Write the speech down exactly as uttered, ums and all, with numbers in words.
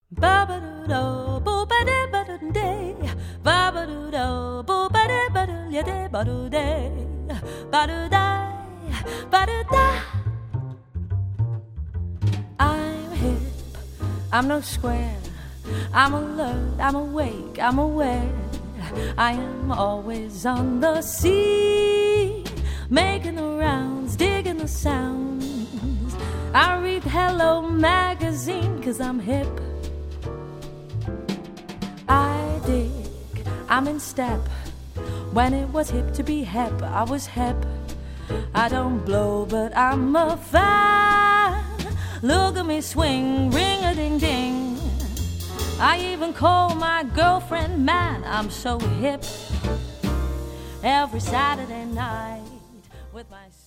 Ba-ba-do-do, boo-ba-de-ba-do-day. Ba-ba-do-do, boo-ba-de-ba-do-ya-de, ba-do-day. Ba-do-day, ba-do-da. I'm hip, I'm no square. I'm alert, I'm awake, I'm aware. I am always on the sea, making the rounds, digging the sounds. I read Hello Magazine, 'cause I'm hip. I dig, I'm in step. When it was hip to be hep, I was hep. I don't blow, but I'm a fan. Look at me swing, ring-a-ding-ding. I even call my girlfriend man. I'm so hip. Every Saturday night with my